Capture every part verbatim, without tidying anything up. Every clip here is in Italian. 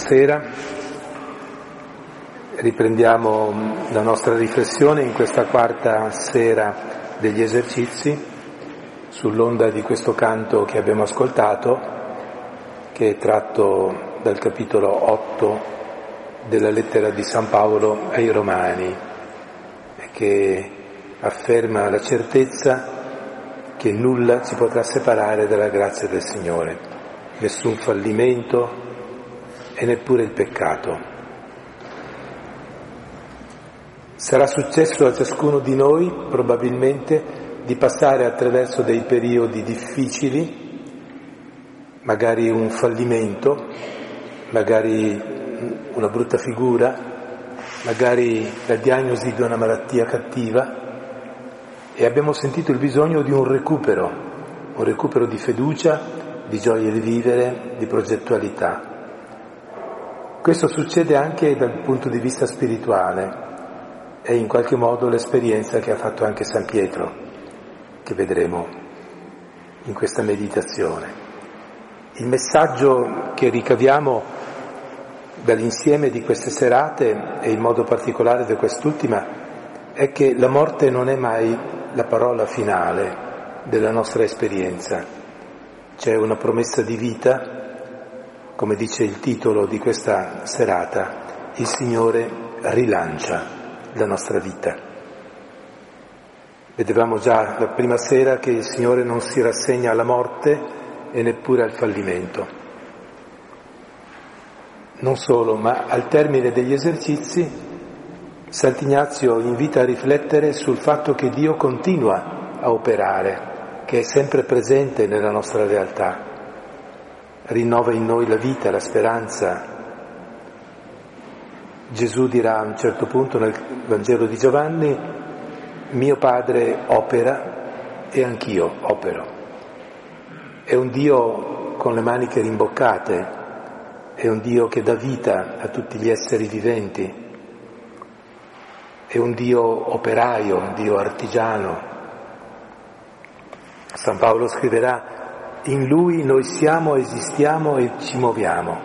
Buonasera, riprendiamo la nostra riflessione in questa quarta sera degli esercizi sull'onda di questo canto che abbiamo ascoltato, che è tratto dal capitolo otto della lettera di San Paolo ai Romani e che afferma la certezza che nulla ci potrà separare dalla grazia del Signore, nessun fallimento e neppure il peccato. Sarà successo a ciascuno di noi, probabilmente, di passare attraverso dei periodi difficili, magari un fallimento, magari una brutta figura, magari la diagnosi di una malattia cattiva, e abbiamo sentito il bisogno di un recupero, un recupero di fiducia, di gioia di vivere, di progettualità. Questo succede anche dal punto di vista spirituale, è in qualche modo l'esperienza che ha fatto anche San Pietro, che vedremo in questa meditazione. Il messaggio che ricaviamo dall'insieme di queste serate, e in modo particolare da quest'ultima, è che la morte non è mai la parola finale della nostra esperienza. C'è una promessa di vita. Come dice il titolo di questa serata, il Signore rilancia la nostra vita. Vedevamo già la prima sera che il Signore non si rassegna alla morte e neppure al fallimento. Non solo, ma al termine degli esercizi Sant'Ignazio invita a riflettere sul fatto che Dio continua a operare, che è sempre presente nella nostra realtà. Rinnova in noi la vita, la speranza. Gesù dirà a un certo punto nel Vangelo di Giovanni: mio Padre opera e anch'io opero. È un Dio con le maniche rimboccate, è un Dio che dà vita a tutti gli esseri viventi, è un Dio operaio, un Dio artigiano. San Paolo scriverà: in Lui noi siamo, esistiamo e ci muoviamo.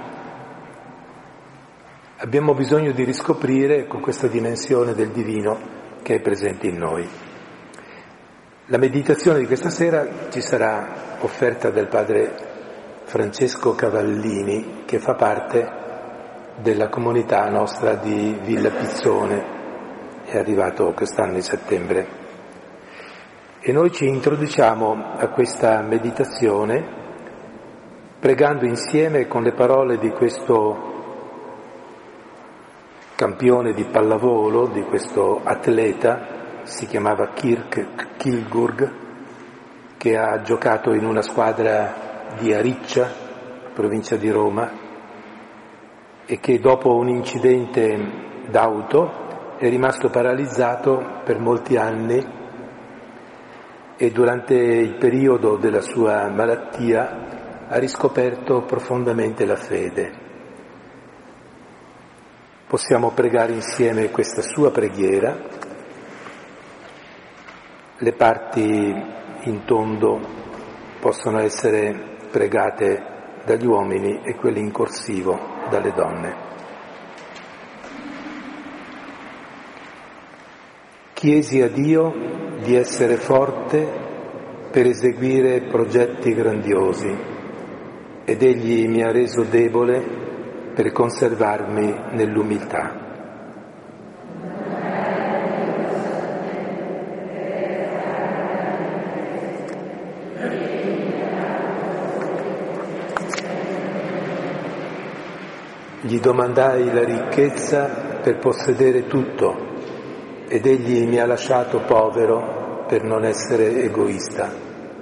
Abbiamo bisogno di riscoprire con questa dimensione del divino che è presente in noi. La meditazione di questa sera ci sarà offerta dal padre Francesco Cavallini, che fa parte della comunità nostra di Villa Pizzone, è arrivato quest'anno in settembre. E noi ci introduciamo a questa meditazione pregando insieme con le parole di questo campione di pallavolo, di questo atleta, si chiamava Kirk Kilgurg, che ha giocato in una squadra di Ariccia, provincia di Roma, e che dopo un incidente d'auto è rimasto paralizzato per molti anni. E durante il periodo della sua malattia ha riscoperto profondamente la fede. Possiamo pregare insieme questa sua preghiera. Le parti in tondo possono essere pregate dagli uomini e quelle in corsivo dalle donne. Chiesi a Dio di essere forte per eseguire progetti grandiosi ed Egli mi ha reso debole per conservarmi nell'umiltà. Gli domandai la ricchezza per possedere tutto ed Egli mi ha lasciato povero per non essere egoista.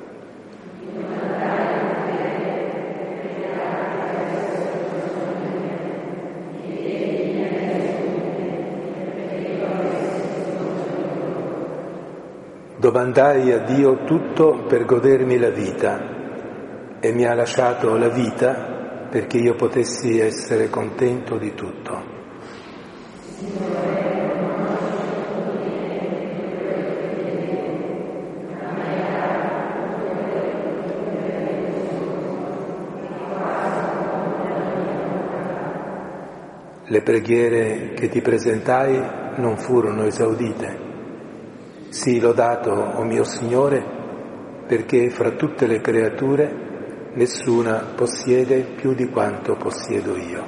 Domandai a Dio tutto per godermi la vita e mi ha lasciato la vita perché io potessi essere contento di tutto. le preghiere che ti presentai non furono esaudite. Sii lodato, o mio Signore, perché fra tutte le creature nessuna possiede più di quanto possiedo io.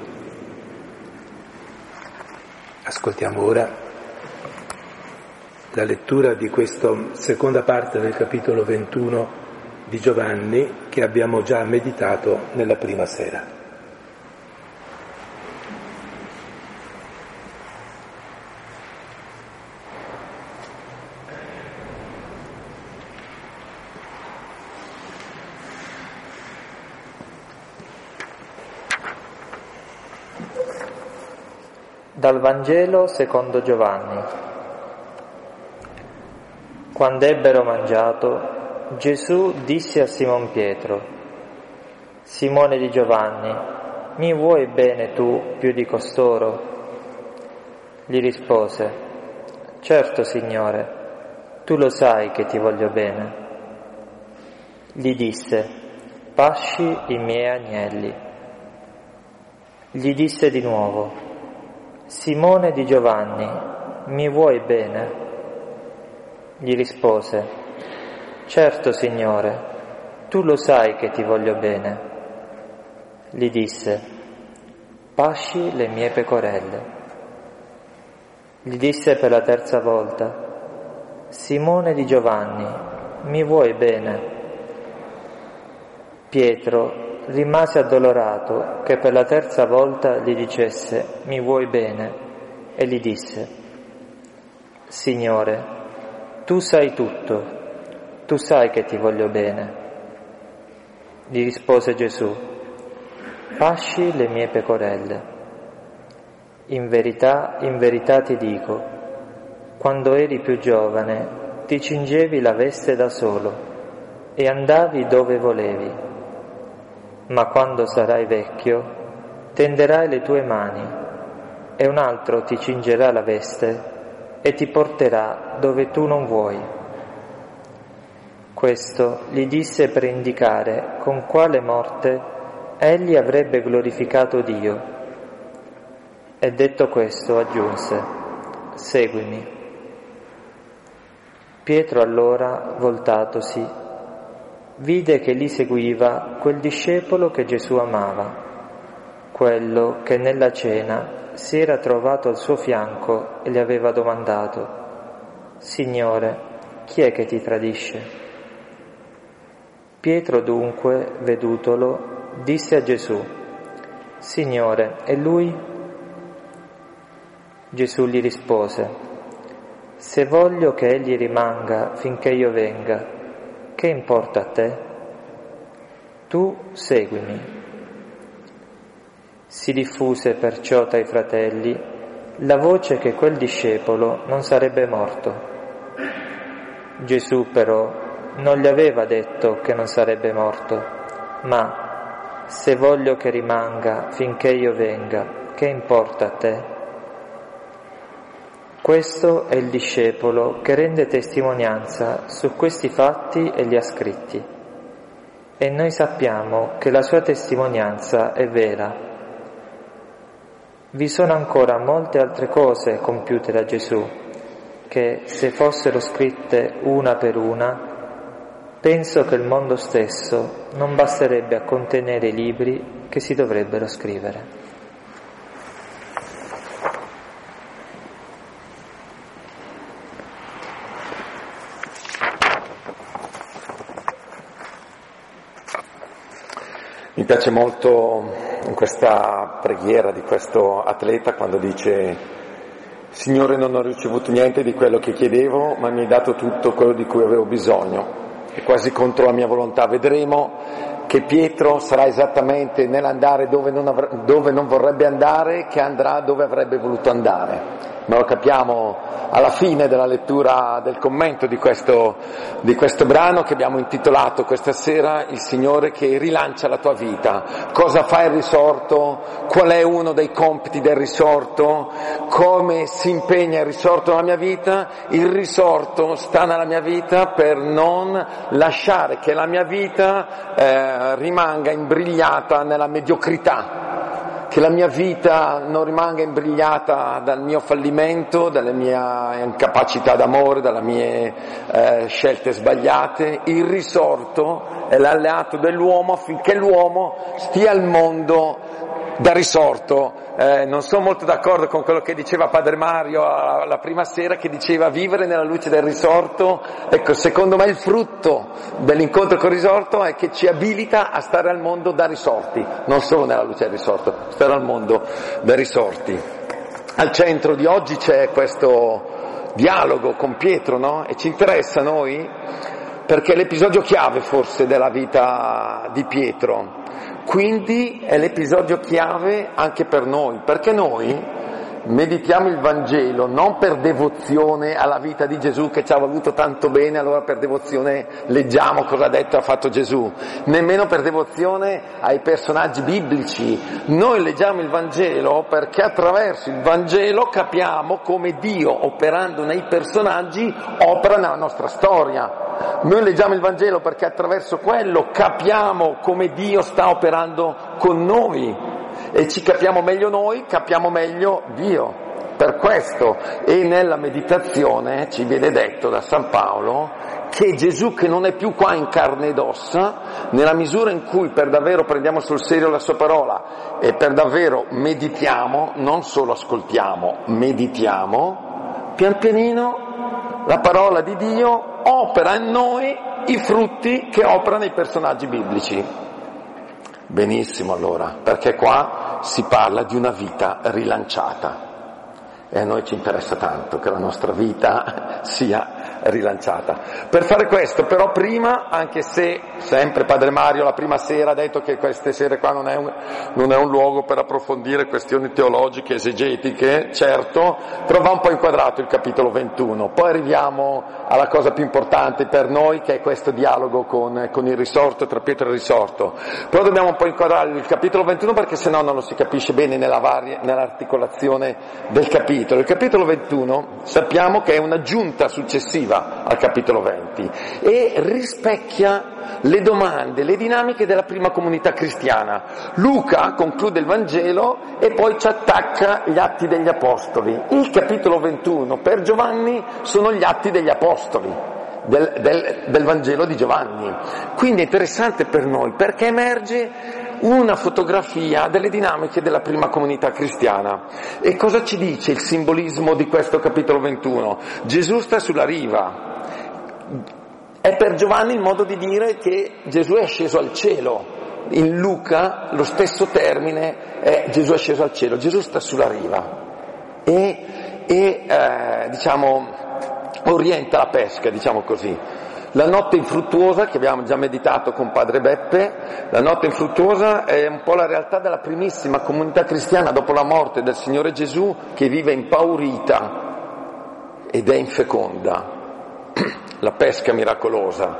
Ascoltiamo ora la lettura di questa seconda parte del capitolo ventuno di Giovanni che abbiamo già meditato nella prima sera. Dal Vangelo secondo Giovanni. Quando ebbero mangiato, Gesù disse a Simon Pietro: Simone di Giovanni, mi vuoi bene tu più di costoro? Gli rispose: Certo, Signore, tu lo sai che ti voglio bene. Gli disse: Pasci i miei agnelli. Gli disse di nuovo: Simone di Giovanni, mi vuoi bene? Gli rispose: Certo, Signore, tu lo sai che ti voglio bene. Gli disse: Pasci le mie pecorelle. Gli disse per la terza volta: Simone di Giovanni, mi vuoi bene? Pietro rimase addolorato che per la terza volta gli dicesse: mi vuoi bene? E gli disse: Signore, tu sai tutto, tu sai che ti voglio bene. Gli rispose Gesù: pasci le mie pecorelle. In verità, in verità ti dico, quando eri più giovane ti cingevi la veste da solo e andavi dove volevi. Ma quando sarai vecchio, tenderai le tue mani e un altro ti cingerà la veste e ti porterà dove tu non vuoi. Questo gli disse per indicare con quale morte egli avrebbe glorificato Dio. E detto questo aggiunse: seguimi. Pietro allora, voltatosi, vide che lì seguiva quel discepolo che Gesù amava, quello che nella cena si era trovato al suo fianco e gli aveva domandato: Signore, chi è che ti tradisce? Pietro dunque, vedutolo, disse a Gesù: Signore, è lui? Gesù gli rispose: se voglio che egli rimanga finché io venga, che importa a te? Tu seguimi. Si diffuse perciò tra i fratelli la voce che quel discepolo non sarebbe morto. Gesù però non gli aveva detto che non sarebbe morto, ma se voglio che rimanga finché io venga, che importa a te? Questo è il discepolo che rende testimonianza su questi fatti e li ha scritti. E noi sappiamo che la sua testimonianza è vera. Vi sono ancora molte altre cose compiute da Gesù, che se fossero scritte una per una, penso che il mondo stesso non basterebbe a contenere i libri che si dovrebbero scrivere. Mi piace molto in questa preghiera di questo atleta quando dice: Signore, non ho ricevuto niente di quello che chiedevo, ma mi hai dato tutto quello di cui avevo bisogno. È quasi contro la mia volontà. Vedremo che Pietro sarà esattamente nell'andare dove non, avre- dove non vorrebbe andare, che andrà dove avrebbe voluto andare. Ma lo capiamo alla fine della lettura del commento di questo, di questo brano che abbiamo intitolato questa sera Il Signore che rilancia la tua vita. Cosa fa il risorto? Qual è uno dei compiti del risorto? Come si impegna il risorto nella mia vita? Il risorto sta nella mia vita per non lasciare che la mia vita eh, rimanga imbrigliata nella mediocrità. che la mia vita non rimanga imbrigliata dal mio fallimento, dalle mie incapacità d'amore, dalle mie eh, scelte sbagliate. Il risorto è l'alleato dell'uomo affinché l'uomo stia al mondo da risorto. Eh, non sono molto d'accordo con quello che diceva Padre Mario la, la prima sera, che diceva vivere nella luce del risorto. Ecco, secondo me il frutto dell'incontro con il risorto è che ci abilita a stare al mondo da risorti, non solo nella luce del risorto, stare al mondo da risorti. Al centro di oggi c'è questo dialogo con Pietro, no? E ci interessa a noi perché è l'episodio chiave forse della vita di Pietro. Quindi è l'episodio chiave anche per noi, perché noi meditiamo il Vangelo non per devozione alla vita di Gesù che ci ha voluto tanto bene, allora per devozione leggiamo cosa ha detto e ha fatto Gesù, nemmeno per devozione ai personaggi biblici. Noi leggiamo il Vangelo perché attraverso il Vangelo capiamo come Dio, operando nei personaggi, opera nella nostra storia. Noi leggiamo il Vangelo perché attraverso quello capiamo come Dio sta operando con noi e ci capiamo meglio noi, capiamo meglio Dio. Per questo, e nella meditazione ci viene detto da San Paolo che Gesù, che non è più qua in carne ed ossa, nella misura in cui per davvero prendiamo sul serio la sua parola e per davvero meditiamo, non solo ascoltiamo, meditiamo, pian pianino la parola di Dio opera in noi i frutti che operano i personaggi biblici. Benissimo allora, perché qua si parla di una vita rilanciata e a noi ci interessa tanto che la nostra vita sia rilanciata. Per fare questo però prima, anche se sempre Padre Mario la prima sera ha detto che queste sere qua non è un, non è un luogo per approfondire questioni teologiche, esegetiche, certo, però va un po' inquadrato il capitolo ventuno, poi arriviamo alla cosa più importante per noi che è questo dialogo con, con il risorto, tra Pietro e il risorto, però dobbiamo un po' inquadrare il capitolo ventuno perché sennò non lo si capisce bene nella varia, nell'articolazione del capitolo. Il capitolo ventuno sappiamo che è un'aggiunta successiva al capitolo venti e rispecchia le domande, le dinamiche della prima comunità cristiana. Luca conclude il Vangelo e poi ci attacca gli Atti degli Apostoli. Il capitolo ventuno per Giovanni sono gli Atti degli Apostoli del, del, del Vangelo di Giovanni. Quindi è interessante per noi perché emerge una fotografia delle dinamiche della prima comunità cristiana. E cosa ci dice il simbolismo di questo capitolo ventuno? Gesù sta sulla riva. È per Giovanni il modo di dire che Gesù è sceso al cielo. In Luca lo stesso termine è Gesù è sceso al cielo. Gesù sta sulla riva e, e eh, diciamo orienta la pesca, diciamo così. La notte infruttuosa, che abbiamo già meditato con Padre Beppe, la notte infruttuosa è un po' la realtà della primissima comunità cristiana dopo la morte del Signore Gesù, che vive impaurita ed è infeconda. La pesca miracolosa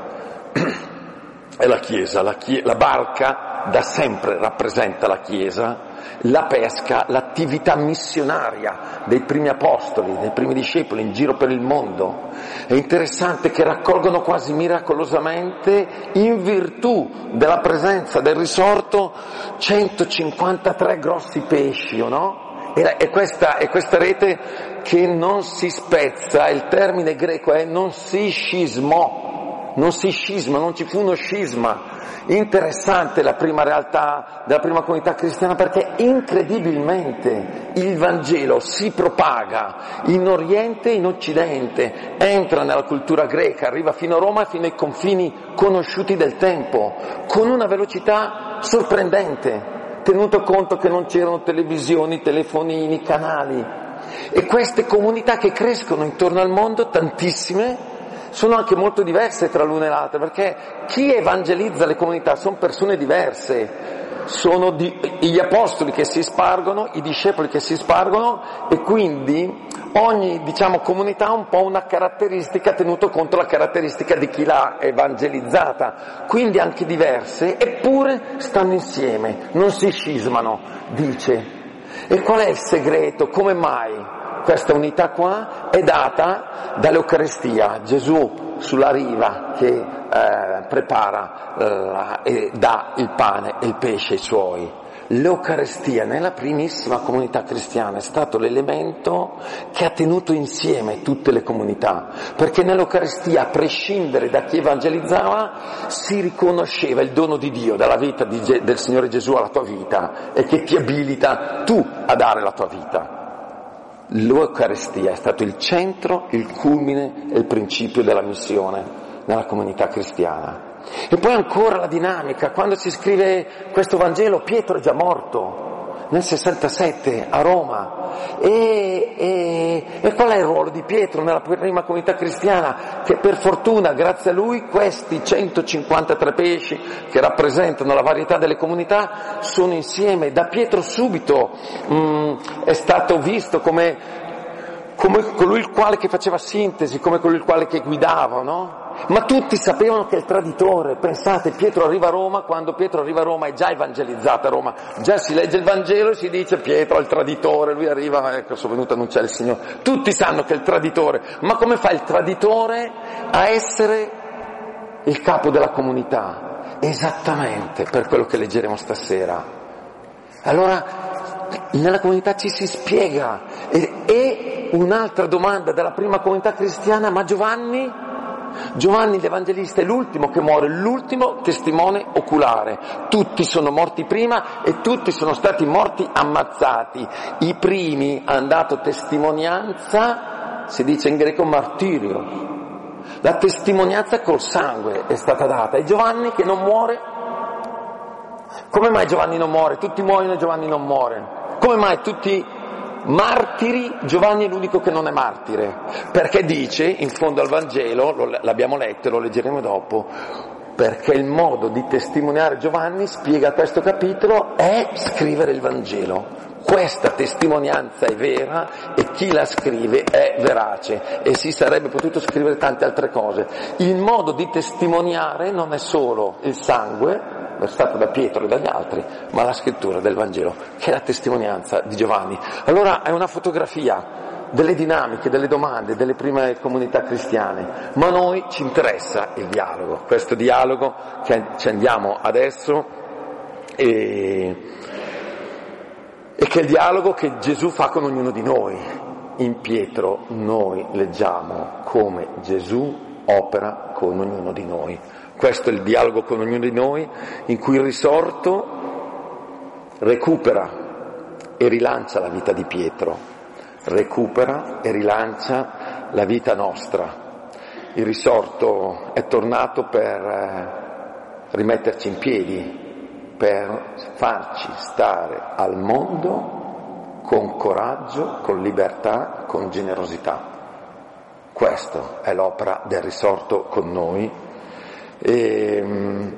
è la Chiesa, la, chie- la barca da sempre rappresenta la Chiesa, la pesca, l'attività missionaria dei primi apostoli, dei primi discepoli in giro per il mondo. È interessante che raccolgono quasi miracolosamente, in virtù della presenza del risorto, centocinquantatré grossi pesci, no? E, e, questa, e questa rete che non si spezza, il termine greco è non si scismò, non si scisma, non ci fu uno scisma. Interessante la prima realtà della prima comunità cristiana perché incredibilmente il Vangelo si propaga in Oriente e in Occidente, entra nella cultura greca, arriva fino a Roma e fino ai confini conosciuti del tempo, con una velocità sorprendente, tenuto conto che non c'erano televisioni, telefonini, canali. E queste comunità che crescono intorno al mondo, tantissime, sono anche molto diverse tra l'una e l'altra, perché chi evangelizza le comunità sono persone diverse, sono di, gli apostoli che si spargono, i discepoli che si spargono e quindi ogni, diciamo, comunità ha un po' una caratteristica tenuto conto la caratteristica di chi l'ha evangelizzata, quindi anche diverse, eppure stanno insieme, non si scismano, dice. E qual è il segreto? Come mai? Questa unità qua è data dall'Eucaristia, Gesù sulla riva che eh, prepara eh, e dà il pane e il pesce ai suoi. L'Eucarestia nella primissima comunità cristiana è stato l'elemento che ha tenuto insieme tutte le comunità, perché nell'Eucarestia, a prescindere da chi evangelizzava, si riconosceva il dono di Dio dalla vita di Ge- del Signore Gesù alla tua vita e che ti abilita tu a dare la tua vita. L'Eucarestia è stato il centro, il culmine e il principio della missione nella comunità cristiana. E poi ancora la dinamica, quando si scrive questo Vangelo Pietro è già morto nel sessantasette a Roma e, e, e qual è il ruolo di Pietro nella prima comunità cristiana? Che per fortuna, grazie a lui, questi centocinquantatré pesci che rappresentano la varietà delle comunità sono insieme. Da Pietro subito mh, è stato visto come, come colui il quale che faceva sintesi, come colui il quale che guidava, no? Ma tutti sapevano che è il traditore. Pensate, Pietro arriva a Roma, quando Pietro arriva a Roma è già evangelizzata Roma, già si legge il Vangelo e si dice Pietro è il traditore, lui arriva, ecco, sono venuto a annunciare il Signore. Tutti sanno che è il traditore, ma come fa il traditore a essere il capo della comunità? Esattamente per quello che leggeremo stasera. Allora, nella comunità ci si spiega. E, e un'altra domanda della prima comunità cristiana, ma Giovanni? Giovanni l'Evangelista è l'ultimo che muore, l'ultimo testimone oculare. Tutti sono morti prima e tutti sono stati morti ammazzati. I primi hanno dato testimonianza, si dice in greco martirio. La testimonianza col sangue è stata data. E Giovanni che non muore? Come mai Giovanni non muore? Tutti muoiono e Giovanni non muore. Come mai tutti martiri, Giovanni è l'unico che non è martire? Perché dice, in fondo al Vangelo, lo, l'abbiamo letto e lo leggeremo dopo, perché il modo di testimoniare Giovanni, spiega questo capitolo, è scrivere il Vangelo. Questa testimonianza è vera e chi la scrive è verace, e si sarebbe potuto scrivere tante altre cose. Il modo di testimoniare non è solo il sangue versato da Pietro e dagli altri, ma la scrittura del Vangelo, che è la testimonianza di Giovanni. Allora è una fotografia delle dinamiche, delle domande, delle prime comunità cristiane, ma a noi ci interessa il dialogo, questo dialogo che ci andiamo adesso e, e che è il dialogo che Gesù fa con ognuno di noi. In Pietro noi leggiamo come Gesù opera con ognuno di noi. Questo è il dialogo con ognuno di noi, in cui il risorto recupera e rilancia la vita di Pietro, recupera e rilancia la vita nostra. Il risorto è tornato per rimetterci in piedi, per farci stare al mondo con coraggio, con libertà, con generosità. Questa è l'opera del risorto con noi. E,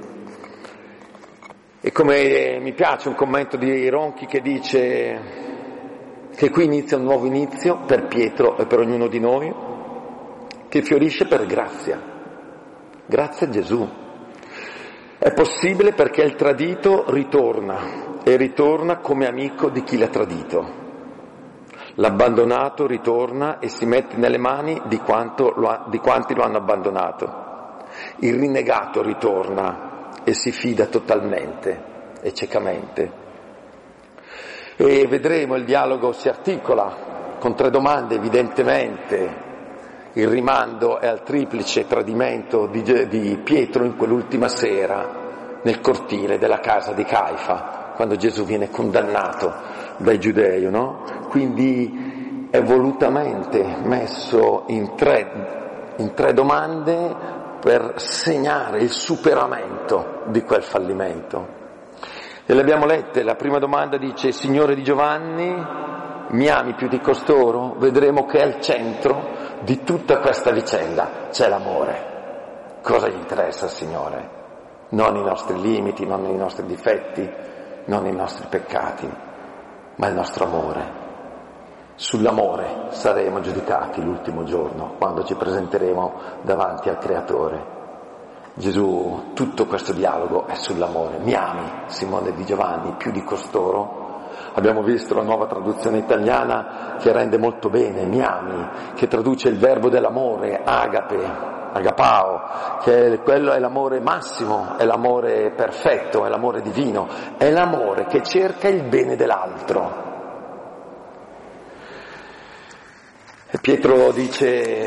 e come mi piace un commento di Ronchi che dice che qui inizia un nuovo inizio per Pietro e per ognuno di noi, che fiorisce per grazia, grazie a Gesù. È possibile perché il tradito ritorna e ritorna come amico di chi l'ha tradito. L'abbandonato ritorna e si mette nelle mani di, quanto lo ha, di quanti lo hanno abbandonato. Il rinnegato ritorna e si fida totalmente e ciecamente. E vedremo, il dialogo si articola con tre domande, evidentemente. Il rimando è al triplice tradimento di, di Pietro in quell'ultima sera nel cortile della casa di Caifa, quando Gesù viene condannato dai giudei, no? Quindi è volutamente messo in tre, in tre domande per segnare il superamento di quel fallimento. E le abbiamo lette, la prima domanda dice: Signore di Giovanni, mi ami più di costoro? Vedremo che al centro di tutta questa vicenda c'è l'amore. Cosa gli interessa al Signore? Non i nostri limiti, non i nostri difetti, non i nostri peccati, ma il nostro amore. Sull'amore saremo giudicati l'ultimo giorno, quando ci presenteremo davanti al Creatore. Gesù, tutto questo dialogo è sull'amore. Mi ami, Simone di Giovanni, più di costoro? Abbiamo visto la nuova traduzione italiana che rende molto bene, mi ami, che traduce il verbo dell'amore, agape, agapao, che è, quello è l'amore massimo, è l'amore perfetto, è l'amore divino, è l'amore che cerca il bene dell'altro. E Pietro dice,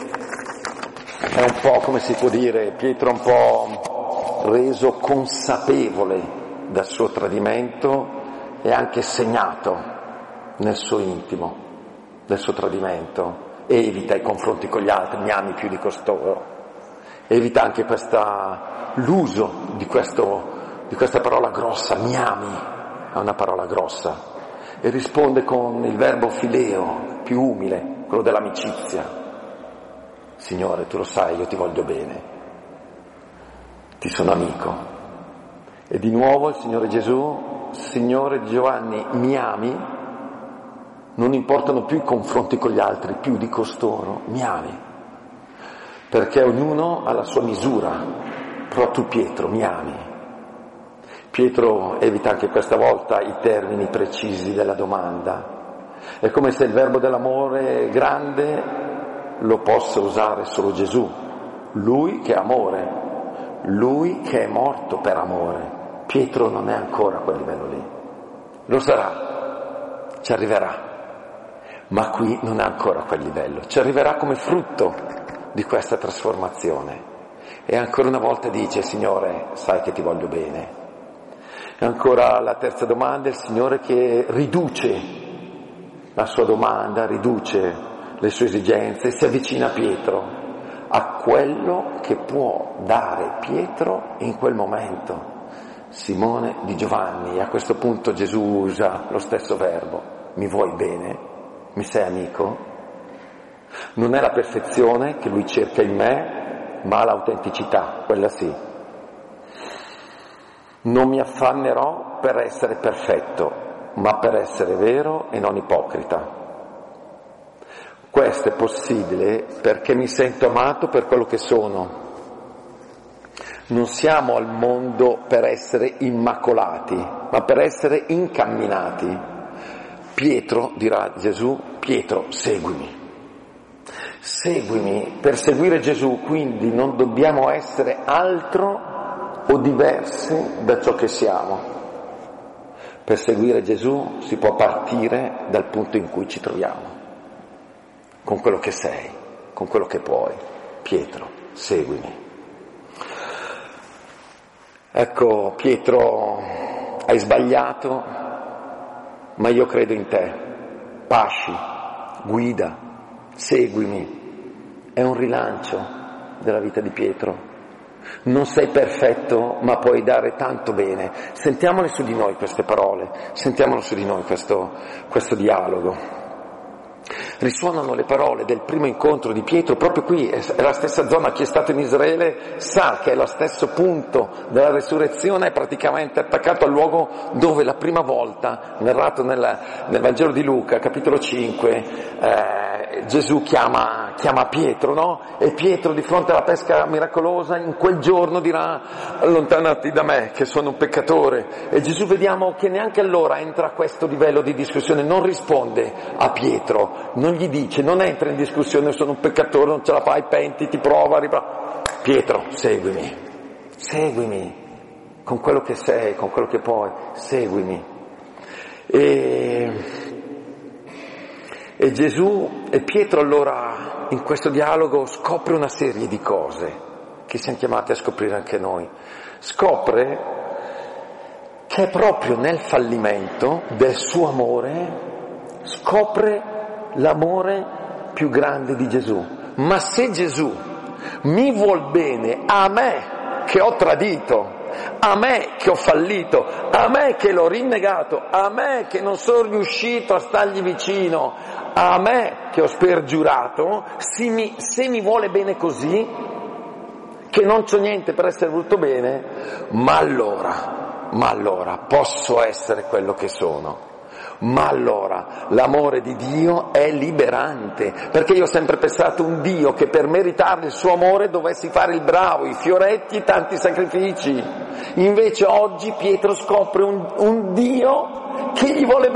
è un po', come si può dire, Pietro è un po' reso consapevole dal suo tradimento e anche segnato nel suo intimo del suo tradimento. Evita i confronti con gli altri, mi ami più di costoro. Evita anche questa, l'uso di, questo, di questa parola grossa, mi ami, è una parola grossa. E risponde con il verbo fileo, più umile, quello dell'amicizia. Signore, tu lo sai, io ti voglio bene, ti sono amico. E di nuovo il Signore Gesù, Signore di Giovanni, mi ami? Non importano più i confronti con gli altri, più di costoro, mi ami, perché ognuno ha la sua misura, però tu Pietro mi ami. Pietro evita anche questa volta i termini precisi della domanda, è come se il verbo dell'amore grande lo possa usare solo Gesù, lui che è amore, lui che è morto per amore. Pietro non è ancora a quel livello lì, lo sarà, ci arriverà. Ma qui non è ancora a quel livello, ci arriverà come frutto di questa trasformazione. E ancora una volta dice, Signore, sai che ti voglio bene. E ancora la terza domanda, il Signore che riduce la sua domanda, riduce le sue esigenze, si avvicina a Pietro, a quello che può dare Pietro in quel momento. Simone di Giovanni, e a questo punto Gesù usa lo stesso verbo, mi vuoi bene? Mi sei amico? Non è la perfezione che lui cerca in me, ma l'autenticità, quella sì. Non mi affannerò per essere perfetto, ma per essere vero e non ipocrita. Questo è possibile perché mi sento amato per quello che sono. Non siamo al mondo per essere immacolati, ma per essere incamminati. Pietro, dirà Gesù, Pietro, seguimi. Seguimi, per seguire Gesù, quindi non dobbiamo essere altro o diversi da ciò che siamo. Per seguire Gesù si può partire dal punto in cui ci troviamo, con quello che sei, con quello che puoi. Pietro, seguimi. Ecco, Pietro, hai sbagliato, ma io credo in te, pasci, guida, seguimi. È un rilancio della vita di Pietro. Non sei perfetto, ma puoi dare tanto bene. Sentiamole su di noi queste parole, sentiamolo su di noi questo, questo dialogo. Risuonano le parole del primo incontro di Pietro proprio qui, è la stessa zona. Chi è stato in Israele sa che è lo stesso punto della resurrezione, è praticamente attaccato al luogo dove la prima volta, narrato nel, nel Vangelo di Luca, capitolo cinque, eh, Gesù chiama, chiama Pietro, no? E Pietro di fronte alla pesca miracolosa in quel giorno dirà, allontanati da me che sono un peccatore. E Gesù vediamo che neanche allora entra a questo livello di discussione, non risponde a Pietro, non gli dice, non entra in discussione, sono un peccatore, non ce la fai, pentiti, prova, riprova. Pietro, seguimi, seguimi, con quello che sei, con quello che puoi, seguimi. E, e Gesù, e Pietro allora in questo dialogo scopre una serie di cose che siamo chiamati a scoprire anche noi. Scopre che è proprio nel fallimento del suo amore, scopre l'amore più grande di Gesù. Ma se Gesù mi vuol bene a me che ho tradito, a me che ho fallito, a me che l'ho rinnegato, a me che non sono riuscito a stargli vicino, a me che ho spergiurato, se mi, se mi vuole bene così, che non c'ho niente per essere voluto bene, ma allora, ma allora posso essere quello che sono. Ma allora l'amore di Dio è liberante, perché io ho sempre pensato un Dio che per meritare il suo amore dovessi fare il bravo, i fioretti e tanti sacrifici. Invece oggi Pietro scopre un, un Dio che gli vuole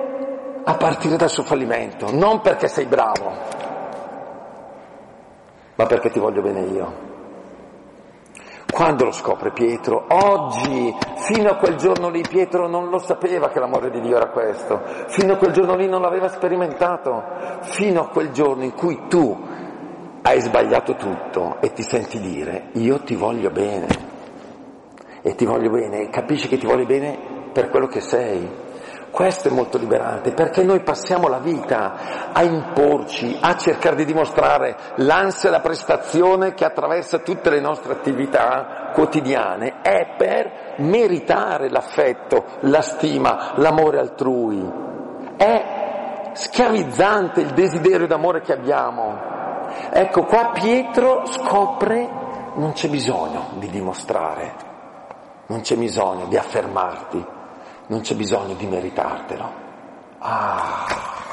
bene a partire dal suo fallimento, non perché sei bravo, ma perché ti voglio bene io. Quando lo scopre Pietro? Oggi, fino a quel giorno lì Pietro non lo sapeva che l'amore di Dio era questo, fino a quel giorno lì non l'aveva sperimentato, fino a quel giorno in cui tu hai sbagliato tutto e ti senti dire io ti voglio bene, e ti voglio bene, e capisci che ti voglio bene per quello che sei. Questo è molto liberante, perché noi passiamo la vita a imporci, a cercare di dimostrare l'ansia e la prestazione che attraversa tutte le nostre attività quotidiane, è per meritare l'affetto, la stima, l'amore altrui. È schiavizzante il desiderio d'amore che abbiamo. Ecco, qua Pietro scopre non c'è bisogno di dimostrare, non c'è bisogno di affermarti, non c'è bisogno di meritartelo. Ah,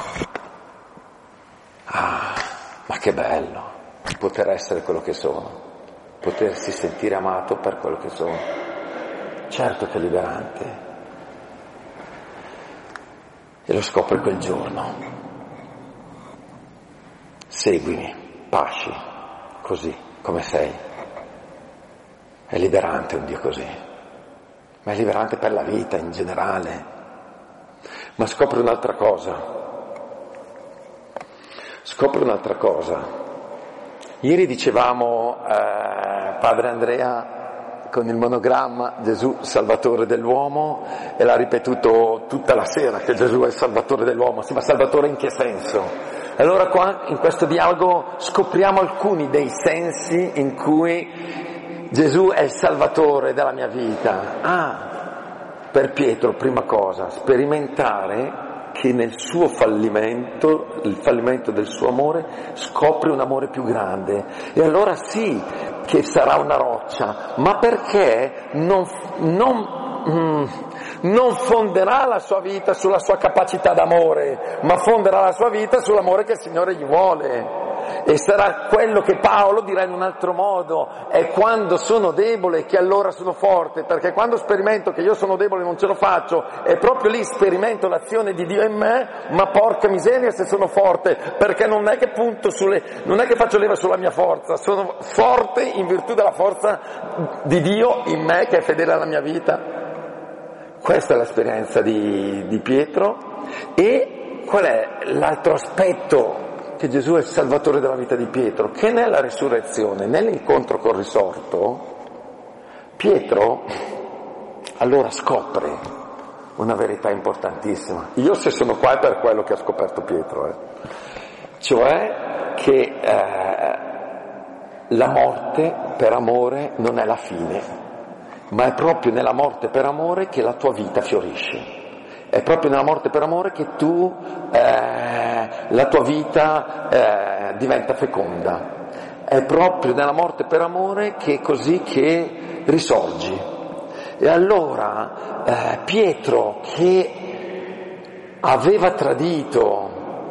ah, ma che bello poter essere quello che sono, potersi sentire amato per quello che sono. Certo che è liberante. E lo scopre quel giorno. Seguimi, pasci, così come sei. È liberante un Dio così. Ma è liberante per la vita in generale. Ma scopre un'altra cosa. Scopre un'altra cosa. Ieri dicevamo, eh, Padre Andrea, con il monogramma Gesù Salvatore dell'uomo, e l'ha ripetuto tutta la sera che Gesù è il Salvatore dell'uomo. Sì, ma Salvatore in che senso? Allora qua in questo dialogo scopriamo alcuni dei sensi in cui Gesù è il Salvatore della mia vita. Ah, per Pietro, prima cosa, sperimentare che nel suo fallimento, il fallimento del suo amore, scopre un amore più grande. E allora sì che sarà una roccia, ma perché non, non, mm, non fonderà la sua vita sulla sua capacità d'amore, ma fonderà la sua vita sull'amore che il Signore gli vuole. E sarà quello che Paolo dirà in un altro modo: è quando sono debole che allora sono forte, perché quando sperimento che io sono debole e non ce lo faccio, è proprio lì sperimento l'azione di Dio in me. Ma porca miseria se sono forte, perché non è che punto sulle, non è che faccio leva sulla mia forza, sono forte in virtù della forza di Dio in me che è fedele alla mia vita. Questa è l'esperienza di, di Pietro. E qual è l'altro aspetto? Che Gesù è il Salvatore della vita di Pietro, che nella risurrezione, nell'incontro col risorto, Pietro allora scopre una verità importantissima. Io se sono qua è per quello che ha scoperto Pietro, eh. Cioè che eh, la morte per amore non è la fine, ma è proprio nella morte per amore che la tua vita fiorisce. È proprio nella morte per amore che tu, eh, la tua vita eh, diventa feconda. È proprio nella morte per amore che è così che risorgi. E allora eh, Pietro, che aveva tradito,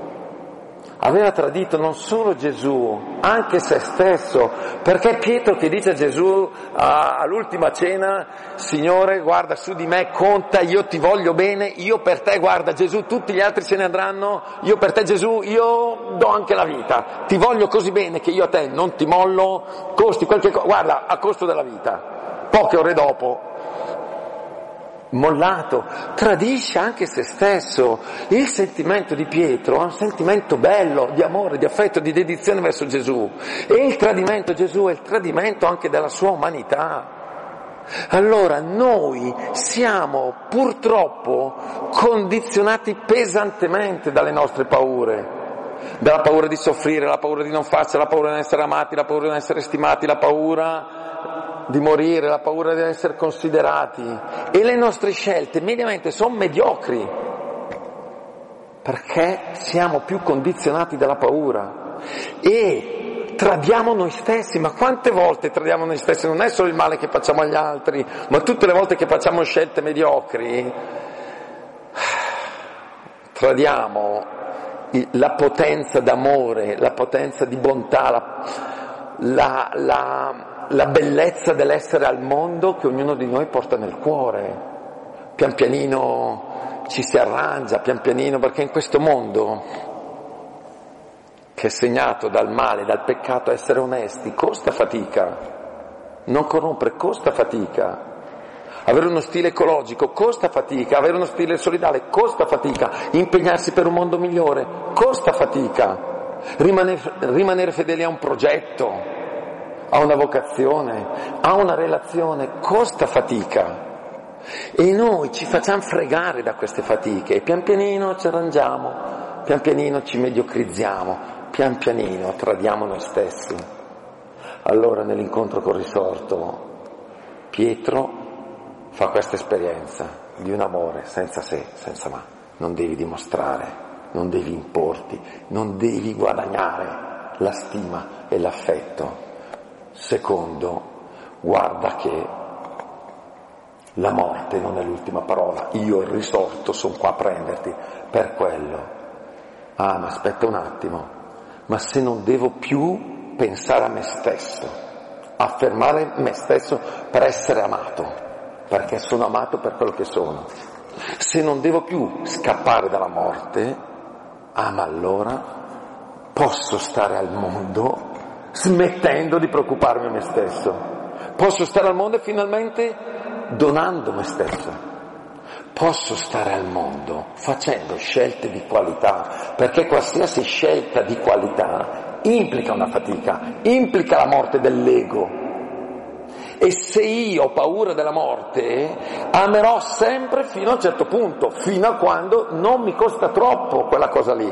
aveva tradito non solo Gesù, anche se stesso, perché Pietro che dice a Gesù a, all'ultima cena: Signore, guarda su di me, conta, io ti voglio bene, io per te, guarda Gesù, tutti gli altri se ne andranno, io per te Gesù, io do anche la vita, ti voglio così bene che io a te non ti mollo, costi quel che, guarda, a costo della vita. Poche ore dopo, mollato, tradisce anche se stesso. Il sentimento di Pietro è un sentimento bello, di amore, di affetto, di dedizione verso Gesù, e il tradimento Gesù è il tradimento anche della sua umanità. Allora noi siamo purtroppo condizionati pesantemente dalle nostre paure, dalla paura di soffrire, la paura di non farcela, la paura di non essere amati, la paura di non essere stimati, la paura di morire, la paura di essere considerati, e le nostre scelte mediamente sono mediocri perché siamo più condizionati dalla paura e tradiamo noi stessi. Ma quante volte tradiamo noi stessi? Non è solo il male che facciamo agli altri, ma tutte le volte che facciamo scelte mediocri tradiamo la potenza d'amore, la potenza di bontà, la, la, la la bellezza dell'essere al mondo che ognuno di noi porta nel cuore. Pian pianino ci si arrangia, pian pianino, perché in questo mondo che è segnato dal male, dal peccato, essere onesti costa fatica, non corrompere costa fatica, avere uno stile ecologico costa fatica, avere uno stile solidale costa fatica, impegnarsi per un mondo migliore costa fatica, rimanere, rimanere fedeli a un progetto, a una vocazione, a una relazione costa fatica. E noi ci facciamo fregare da queste fatiche e pian pianino ci arrangiamo, pian pianino ci mediocrizziamo, pian pianino tradiamo noi stessi. Allora nell'incontro col risorto Pietro fa questa esperienza di un amore senza se, senza ma. Non devi dimostrare, non devi importi, non devi guadagnare la stima e l'affetto. Secondo, guarda che la morte non è l'ultima parola, io il risorto sono qua a prenderti per quello. Ah, ma aspetta un attimo, ma se non devo più pensare a me stesso, affermare me stesso per essere amato, perché sono amato per quello che sono, se non devo più scappare dalla morte, ah, ma allora posso stare al mondo smettendo di preoccuparmi a me stesso, posso stare al mondo e finalmente donando me stesso, posso stare al mondo facendo scelte di qualità, perché qualsiasi scelta di qualità implica una fatica, implica la morte dell'ego. E se io ho paura della morte, amerò sempre fino a un certo punto, fino a quando non mi costa troppo quella cosa lì.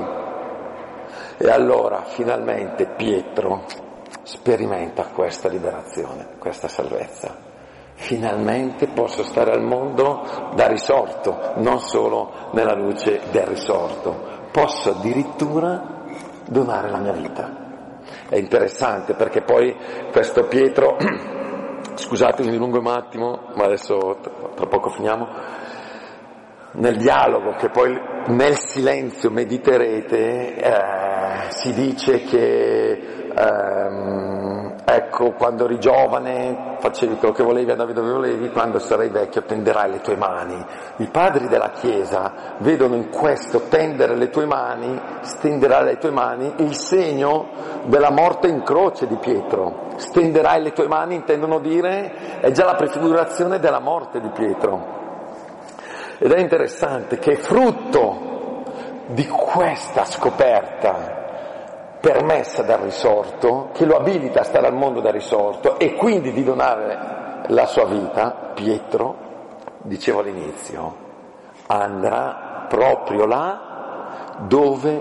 E allora finalmente Pietro sperimenta questa liberazione, questa salvezza. Finalmente posso stare al mondo da risorto, non solo nella luce del risorto. Posso addirittura donare la mia vita. È interessante perché poi questo Pietro, scusatemi mi dilungo un attimo, ma adesso tra poco finiamo, nel dialogo che poi nel silenzio mediterete eh, si dice che ehm, ecco, quando eri giovane facevi quello che volevi, andavi dove volevi, quando sarai vecchio tenderai le tue mani. I padri della Chiesa vedono in questo tendere le tue mani, stenderai le tue mani, il segno della morte in croce di Pietro. Stenderai le tue mani intendono dire, è già la prefigurazione della morte di Pietro. Ed è interessante che è frutto di questa scoperta permessa dal risorto, che lo abilita a stare al mondo da risorto e quindi di donare la sua vita, Pietro, dicevo all'inizio, andrà proprio là dove,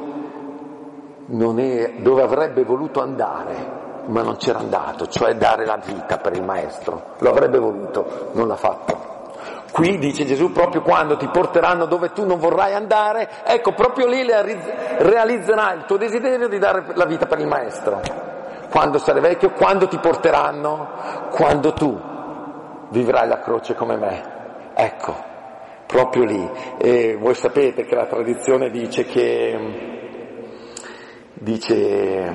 non è, dove avrebbe voluto andare, ma non c'era andato, cioè dare la vita per il Maestro. Lo avrebbe voluto, non l'ha fatto. Qui dice Gesù, proprio quando ti porteranno dove tu non vorrai andare, ecco, proprio lì realizzerai il tuo desiderio di dare la vita per il Maestro. Quando sarai vecchio, quando ti porteranno, quando tu vivrai la croce come me. Ecco, proprio lì. E voi sapete che la tradizione dice che, dice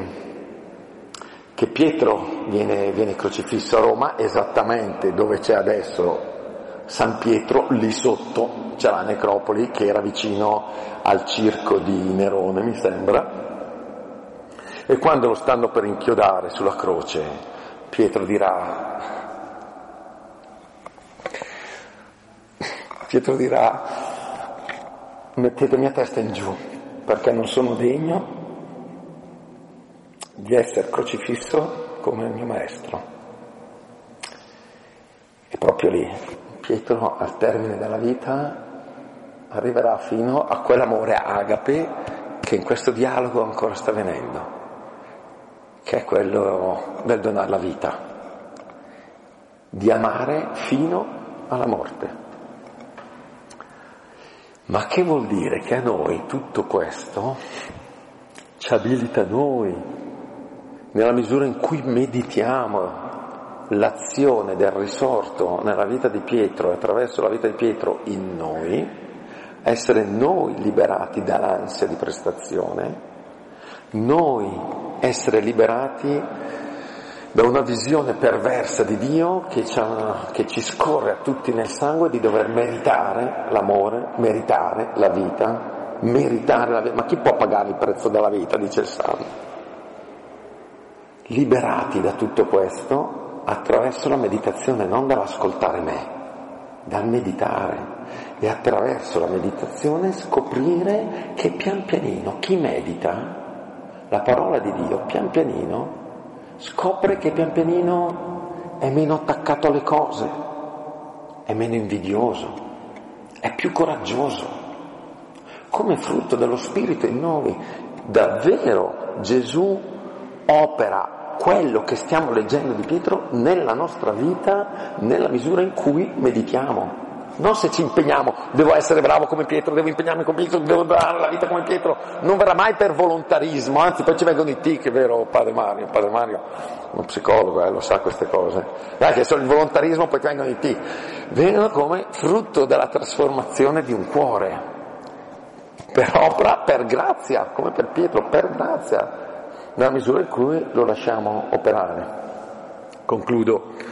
che Pietro viene, viene crocifisso a Roma, esattamente dove c'è adesso San Pietro, lì sotto c'è la necropoli che era vicino al circo di Nerone, mi sembra, e quando lo stanno per inchiodare sulla croce, Pietro dirà, Pietro dirà, mettetemi a testa in giù, perché non sono degno di essere crocifisso come il mio Maestro. E proprio lì Pietro al termine della vita arriverà fino a quell'amore agape che in questo dialogo ancora sta venendo, che è quello del donare la vita, di amare fino alla morte. Ma che vuol dire? Che a noi tutto questo ci abilita noi, nella misura in cui meditiamo l'azione del risorto nella vita di Pietro e attraverso la vita di Pietro in noi, essere noi liberati dall'ansia di prestazione, noi essere liberati da una visione perversa di Dio che ci, che ci scorre a tutti nel sangue di dover meritare l'amore, meritare la vita, meritare la vita. Ma chi può pagare il prezzo della vita, dice il Salmo? liberati da tutto questo attraverso la meditazione, non dall'ascoltare me, dal meditare, e attraverso la meditazione scoprire che pian pianino chi medita la parola di Dio, pian pianino scopre che pian pianino è meno attaccato alle cose, è meno invidioso, è più coraggioso. Come frutto dello Spirito in noi, davvero Gesù opera quello che stiamo leggendo di Pietro nella nostra vita, nella misura in cui meditiamo. Non se ci impegniamo, devo essere bravo come Pietro, devo impegnarmi come Pietro, devo dare la vita come Pietro, non verrà mai per volontarismo, anzi poi ci vengono i tic, è vero Padre Mario, Padre Mario, uno psicologo, eh, lo sa queste cose, anche solo il volontarismo poi ti vengono i tic, vengono come frutto della trasformazione di un cuore, per opera, per grazia, come per Pietro, per grazia, nella misura in cui lo lasciamo operare. Concludo.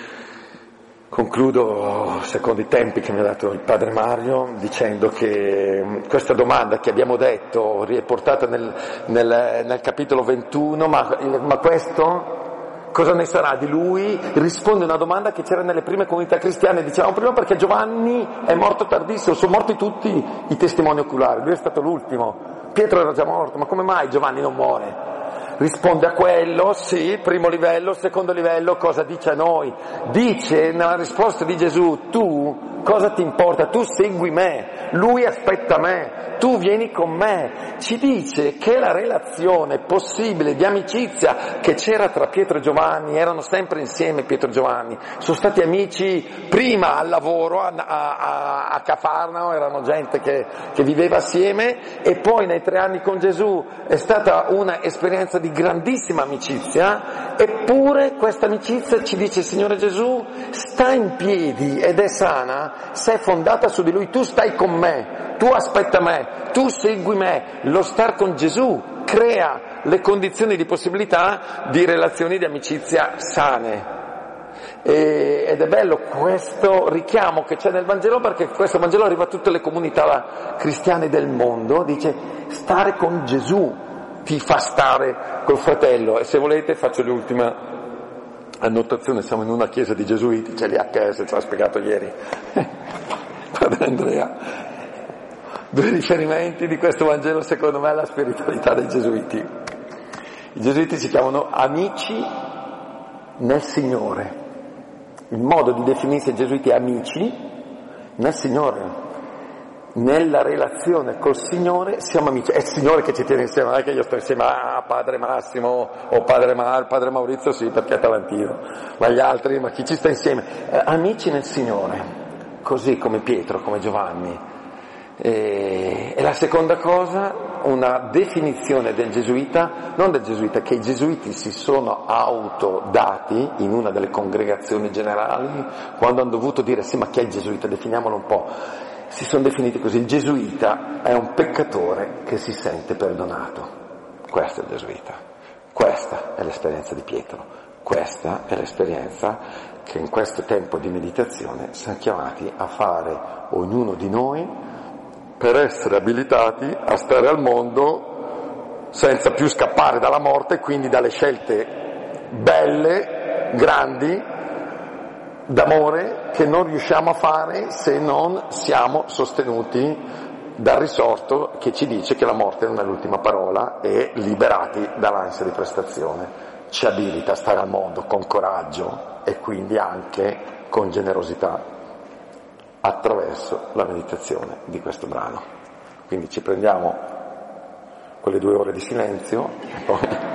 Concludo, secondo i tempi che mi ha dato il Padre Mario, dicendo che questa domanda che abbiamo detto è portata nel, nel, nel capitolo ventuno, ma, ma questo cosa ne sarà di lui? Risponde a una domanda che c'era nelle prime comunità cristiane, dicevamo prima perché Giovanni è morto tardissimo, sono morti tutti i testimoni oculari, lui è stato l'ultimo, Pietro era già morto, ma come mai Giovanni non muore? Risponde a quello, sì, primo livello, secondo livello, cosa dice a noi? Dice nella risposta di Gesù, tu cosa ti importa? Tu segui me, lui aspetta me, tu vieni con me. Ci dice che la relazione possibile di amicizia che c'era tra Pietro e Giovanni, erano sempre insieme Pietro e Giovanni, sono stati amici prima al lavoro, a, a, a Cafarnao, erano gente che, che viveva assieme, e poi nei tre anni con Gesù è stata una esperienza di grandissima amicizia, eppure questa amicizia, ci dice il Signore Gesù, sta in piedi ed è sana se è fondata su di Lui. Tu stai con me, tu aspetta me, tu segui me. Lo star con Gesù crea le condizioni di possibilità di relazioni di amicizia sane. E, ed è bello questo richiamo che c'è nel Vangelo, perché questo Vangelo arriva a tutte le comunità cristiane del mondo, dice stare con Gesù ti fa stare col fratello. E se volete faccio l'ultima annotazione, siamo in una chiesa di gesuiti, c'è l'H S, ce l'ha spiegato ieri Padre Andrea, due riferimenti di questo Vangelo secondo me alla spiritualità dei gesuiti. I gesuiti si chiamano amici nel Signore, il modo di definirsi i gesuiti è amici nel Signore. Nella relazione col Signore siamo amici, è il Signore che ci tiene insieme, non è che io sto insieme a Padre Massimo o Padre, Ma, Padre Maurizio, sì, perché è talentino, ma gli altri, ma chi ci sta insieme? Eh, amici nel Signore, così come Pietro, come Giovanni. E, e la seconda cosa, una definizione del gesuita, non del gesuita, che i gesuiti si sono autodati in una delle congregazioni generali, quando hanno dovuto dire sì, ma chi è il gesuita, definiamolo un po'. Si sono definiti così, il gesuita è un peccatore che si sente perdonato. Questo è il gesuita, questa è l'esperienza di Pietro, questa è l'esperienza che in questo tempo di meditazione siamo chiamati a fare ognuno di noi per essere abilitati a stare al mondo senza più scappare dalla morte, quindi dalle scelte belle, grandi, d'amore, che non riusciamo a fare se non siamo sostenuti dal risorto che ci dice che la morte non è l'ultima parola, e liberati dall'ansia di prestazione. Ci abilita a stare al mondo con coraggio e quindi anche con generosità attraverso la meditazione di questo brano. Quindi ci prendiamo quelle due ore di silenzio e poi